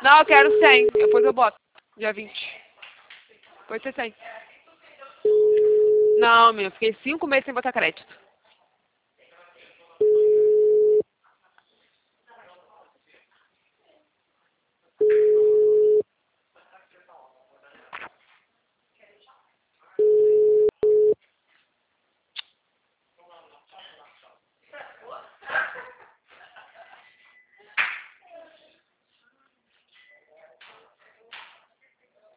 Não, eu quero 100. Depois eu boto. Dia 20. Pode ser 100. Não, meu. Fiquei 5 meses sem botar crédito.